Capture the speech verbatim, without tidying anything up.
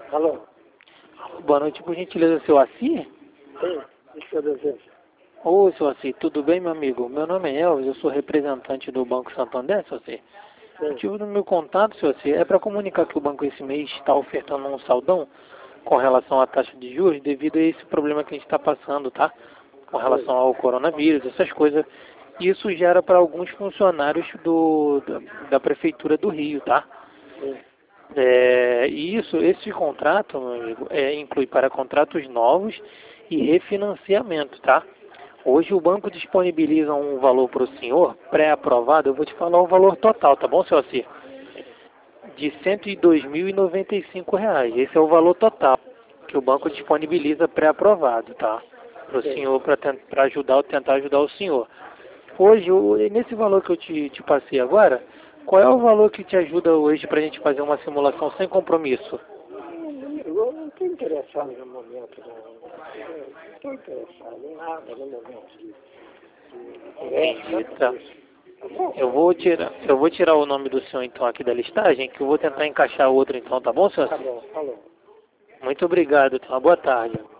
Alô? Boa noite, por gentileza, seu Assi? Sim, isso que eu desejo. Ô, seu Assi, tudo bem, meu amigo? Meu nome é Elvis, eu sou representante do Banco Santander, seu Assi. O Sim. motivo do meu contato, seu Assi, é para comunicar que o banco esse mês está ofertando um saldão com relação à taxa de juros devido a esse problema que a gente está passando, tá? Com relação ao coronavírus, essas coisas. Isso gera para alguns funcionários do, da, da Prefeitura do Rio, tá? Sim. É, e isso, esse contrato, meu amigo, é, inclui para contratos novos e refinanciamento, tá? Hoje o banco disponibiliza um valor para o senhor, pré-aprovado, eu vou te falar o valor total, tá bom, seu Assi? De cento e dois mil e noventa e cinco reais. Esse é o valor total que o banco disponibiliza pré-aprovado, tá? Para o Sim. senhor, para ajudar, tentar ajudar o senhor. Hoje, o- nesse valor que eu te, te passei agora, qual é o valor que te ajuda hoje para a gente fazer uma simulação sem compromisso? Eu não estou interessado no momento, não. Eu não estou interessado em nada no momento de, de, de Entendi, tá. Tá bom? Eu vou tirar, eu vou tirar o nome do senhor então aqui da listagem, que eu vou tentar encaixar outro então, tá bom, senhor? Tá bom, falou. Muito obrigado, então. Boa tarde.